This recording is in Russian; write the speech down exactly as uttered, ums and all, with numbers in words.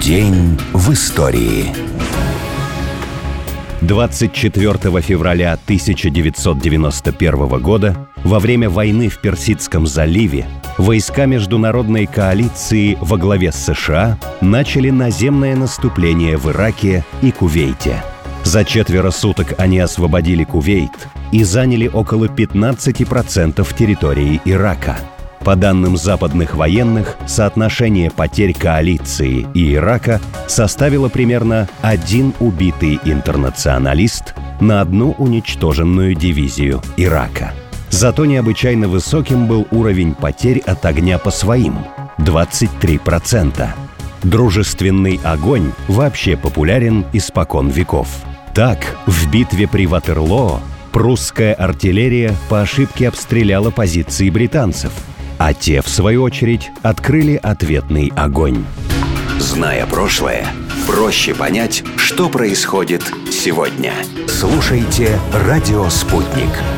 День в истории. двадцать четвёртого февраля тысяча девятьсот девяносто первого года, во время войны в Персидском заливе, войска международной коалиции во главе с США начали наземное наступление в Ираке и Кувейте. За четверо суток они освободили Кувейт и заняли около пятнадцати процентов территории Ирака. По данным западных военных, соотношение потерь коалиции и Ирака составило примерно один убитый интернационалист на одну уничтоженную дивизию Ирака. Зато необычайно высоким был уровень потерь от огня по своим – двадцать три процента. Дружественный огонь вообще популярен испокон веков. Так, в битве при Ватерлоо прусская артиллерия по ошибке обстреляла позиции британцев, а те, в свою очередь, открыли ответный огонь. Зная прошлое, проще понять, что происходит сегодня. Слушайте «Радио Спутник».